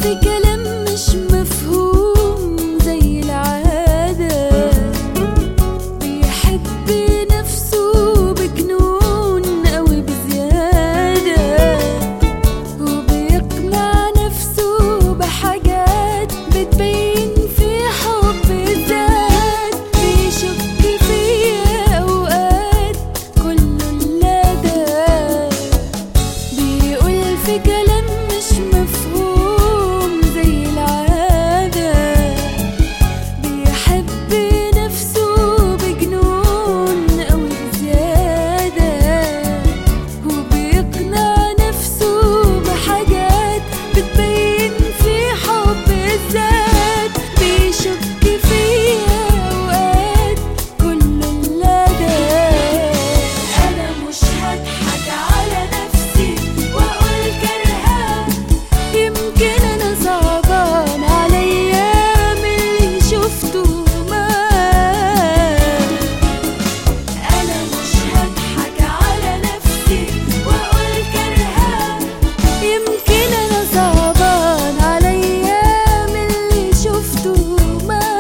في كلام مش مفهوم زي العادة، بيحب نفسه بجنون قوي بزيادة، وبيقنع نفسه بحاجات بتبين في حب الذات، بيشك فيا أوقات كله اللادة، بيقول في كلام مش مفهوم زي العادة، بيحب نفسه بجنون قوي بزيادة، وبيقنع نفسه بحاجات بتبين في حب الذات، بيشك فيا أوقات كله اللادة. أنا مش هضحك على نفسي وأقول كرهان، يمكن أنا صعبان عليا من اللي شفته معاه. أنا مش هضحك على نفسي وأقول كرهان، يمكن أنا صعبان عليا من اللي شفته معاه.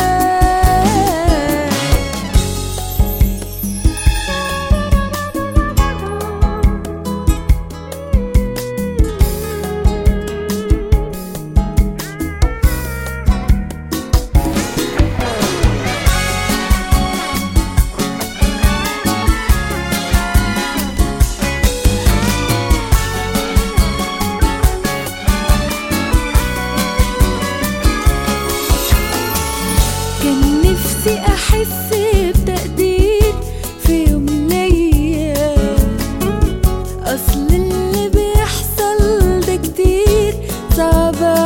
كان نفسي أحس بتقدير في يوم ليا، أصل اللي بيحصل ده كتير صعب